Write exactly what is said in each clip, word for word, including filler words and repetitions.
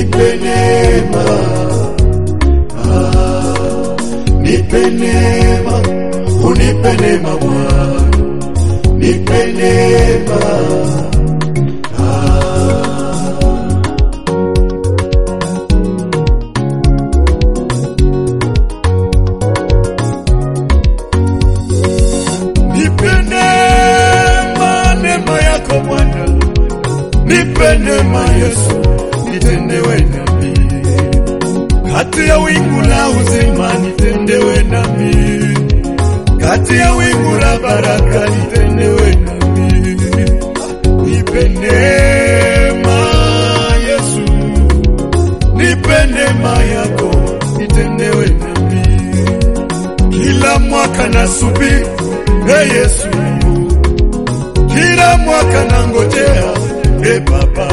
nipe neema, ah, nipe neema, unipe neema Bwana, nipe neema, nipe neema Yesu, nitendewe nami. Kati ya wingu la uzima nitendewe nami. Kati ya wingu la baraka nitendewe nami. Nipe neema Yesu, nipe neema yako, nitendewe nami. Kila mwaka nasubiri, hey Yesu, kila mwaka nangojea, e Baba,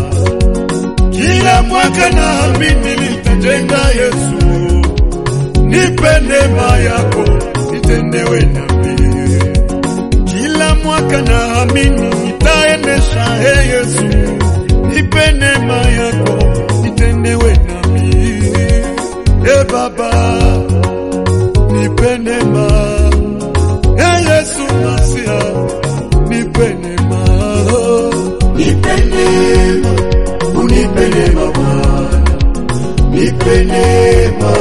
kila mwaka naamini nitajenga Yesu. Nipe neema yako, nitendewe nami. Kila mwaka naamini nitaendesha, e Yesu. Nipe neema yako, nitendewe nami. E Baba, nipe neema. E Yesu Masia, nipe neema. Nipe neema, unipe neema Bwana, nipe neema,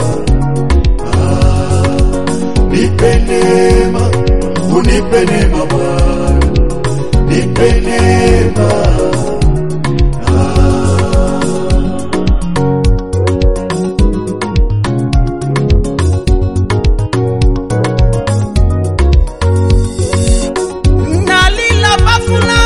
ah, nipe neema, unipe neema Bwana, nipe neema, ah. Nalila bafula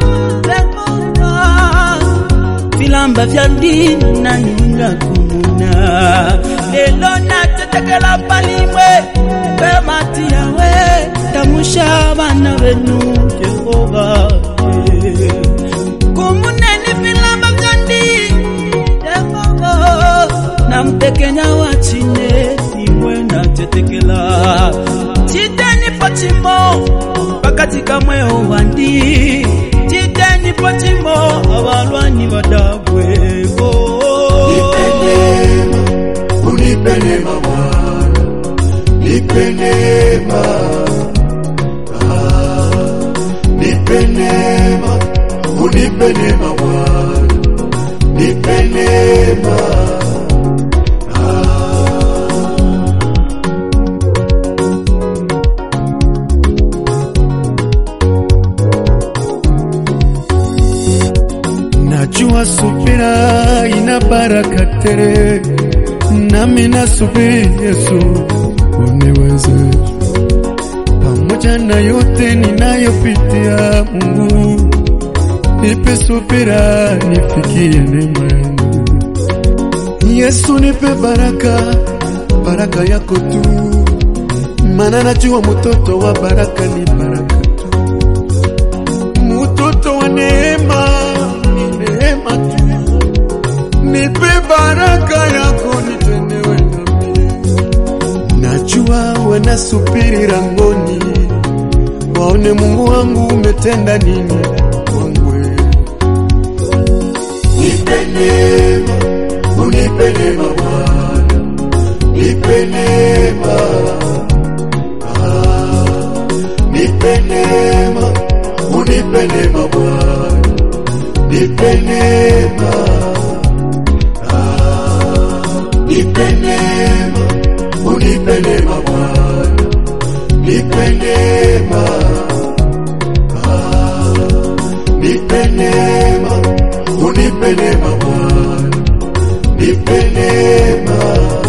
Vilamba vya dini na nyunga kumuna. Lelo na tetekela palimwe Bemati yawe tamusha bana wenu Jehova. Kumune ni vilamba vya dini Jehova. Na mtekenya wachine iwe na tetekela. Chiteni pachimo pakatika mweo wandi. Chiteni pachimo abalwani badabwe. Nipe neema, unipe neema Bwana, nipe neema, ah, nipe neema, unipe neema Bwana, nipe neema, najua subira ina baraka tele, nami nasubiri Yesu uniweze. Pamoja na yote ninayopitia, Mungu nipe subira nifikie neema yangu. Yesu nipe baraka, baraka yako tu, maana najua mtoto wa baraka ni baraka tu. Mtoto wa neema neema tu, nipe baraka yako, nitendewe nami. Najua wanasubiri langoni, waone Mungu wangu umetenda nini kwangu. Nipe neema, unipe neema Bwana, nipe neema, ah, nipe neema, unipe neema Bwana, nipe neema, ah, nipe neema, unipe neema Bwana, nipe neema, ah, nipe neema, unipe neema Bwana, nipe neema.